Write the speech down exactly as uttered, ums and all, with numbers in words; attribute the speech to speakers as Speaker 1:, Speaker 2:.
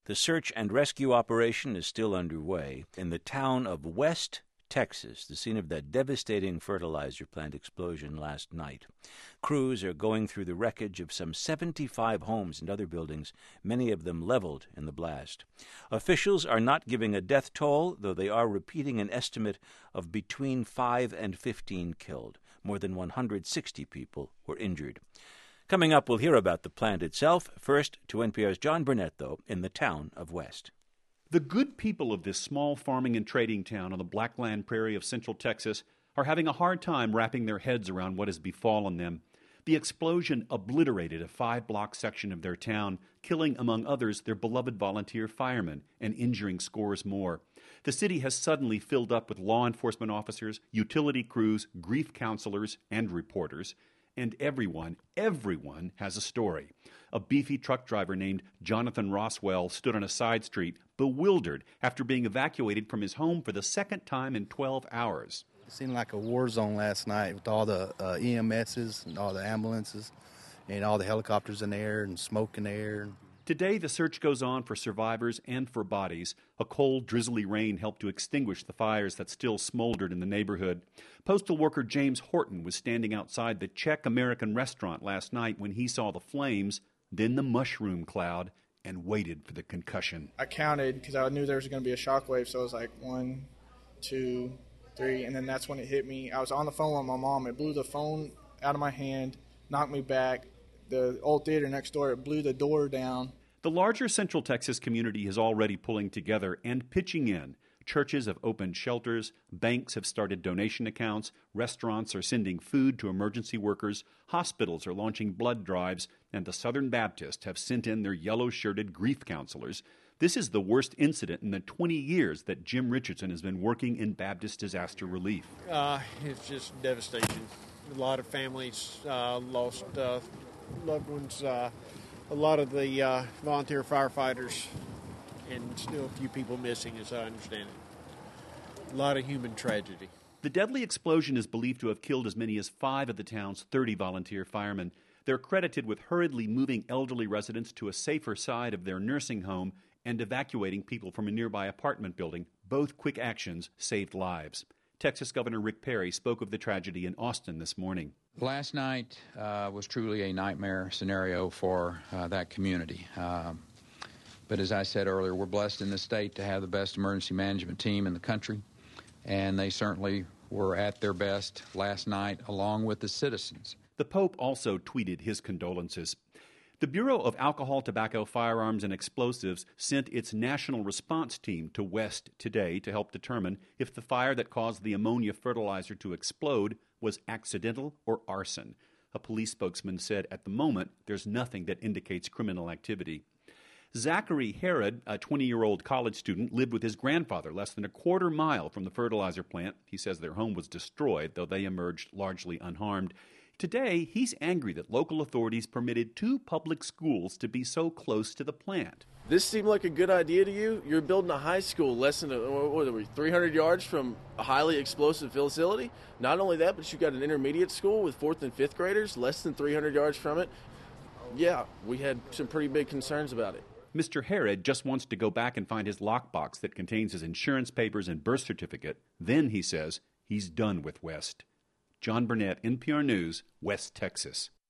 Speaker 1: The search and rescue operation is still underway in the town of West Texas, the scene of that devastating fertilizer plant explosion last night. Crews are going through the wreckage of some seventy-five homes and other buildings, many of them leveled in the blast. Officials are not giving a death toll, though they are repeating an estimate of between five and fifteen killed. More than one hundred sixty people were injured. Coming up, we'll hear about the plant itself. First, to N P R's John Burnett, though, in the town of West.
Speaker 2: The good people of this small farming and trading town on the Blackland Prairie of central Texas are having a hard time wrapping their heads around what has befallen them. The explosion obliterated a five-block section of their town, killing, among others, their beloved volunteer firemen and injuring scores more. The city has suddenly filled up with law enforcement officers, utility crews, grief counselors, and reporters. And everyone, everyone has a story. A beefy truck driver named Jonathan Roswell stood on a side street, bewildered after being evacuated from his home for the second time in twelve hours.
Speaker 3: It seemed like a war zone last night with all the uh, E M S's and all the ambulances and all the helicopters in the air and smoke in the air.
Speaker 2: Today, the search goes on for survivors and for bodies. A cold, drizzly rain helped to extinguish the fires that still smoldered in the neighborhood. Postal worker James Horton was standing outside the Czech-American restaurant last night when he saw the flames, then the mushroom cloud, and waited for the concussion.
Speaker 4: I counted because I knew there was going to be a shockwave, so I was like one, two, three, and then that's when it hit me. I was on the phone with my mom. It blew the phone out of my hand, knocked me back. The old theater next door, it blew the door down.
Speaker 2: The larger Central Texas community is already pulling together and pitching in. Churches have opened shelters, banks have started donation accounts, restaurants are sending food to emergency workers, hospitals are launching blood drives, and the Southern Baptists have sent in their yellow-shirted grief counselors. This is the worst incident in the twenty years that Jim Richardson has been working in Baptist disaster relief.
Speaker 5: Uh, it's just devastation. A lot of families uh, lost uh, loved ones, uh, a lot of the uh, volunteer firefighters, and still a few people missing, as I understand it. A lot of human tragedy.
Speaker 2: The deadly explosion is believed to have killed as many as five of the town's thirty volunteer firemen. They're credited with hurriedly moving elderly residents to a safer side of their nursing home and evacuating people from a nearby apartment building. Both quick actions saved lives. Texas Governor Rick Perry spoke of the tragedy in Austin this morning.
Speaker 6: Last night uh, was truly a nightmare scenario for uh, that community. Uh, but as I said earlier, we're blessed in this state to have the best emergency management team in the country, and they certainly were at their best last night, along with the citizens.
Speaker 2: The Pope also tweeted his condolences. The Bureau of Alcohol, Tobacco, Firearms, and Explosives sent its national response team to West today to help determine if the fire that caused the ammonia fertilizer to explode was accidental or arson. A police spokesman said at the moment there's nothing that indicates criminal activity. Zachary Herod, a twenty-year-old college student, lived with his grandfather less than a quarter mile from the fertilizer plant. He says their home was destroyed, though they emerged largely unharmed. Today, he's angry that local authorities permitted two public schools to be so close to the plant.
Speaker 7: This seemed like a good idea to you? You're building a high school less than a, what are we, three hundred yards from a highly explosive facility. Not only that, but you've got an intermediate school with fourth and fifth graders less than three hundred yards from it. Yeah, we had some pretty big concerns about it.
Speaker 2: Mister Herod just wants to go back and find his lockbox that contains his insurance papers and birth certificate. Then, he says, he's done with West. John Burnett, N P R News, West Texas.